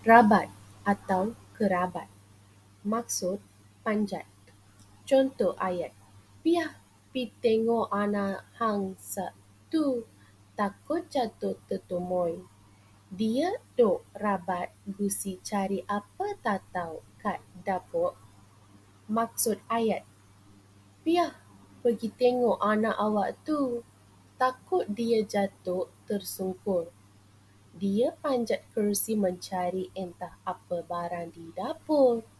Rabat atau kerabat. Maksud panjat. Contoh ayat. Piah pi tengok anak hang tu takut jatuh tertomoy. Dia duk rabat gusi cari apa tak tahu kat dapur. Maksud ayat. Piah pergi tengok anak awak tu. Takut dia jatuh tersungkur. Dia panjat kerusi mencari entah apa barang di dapur.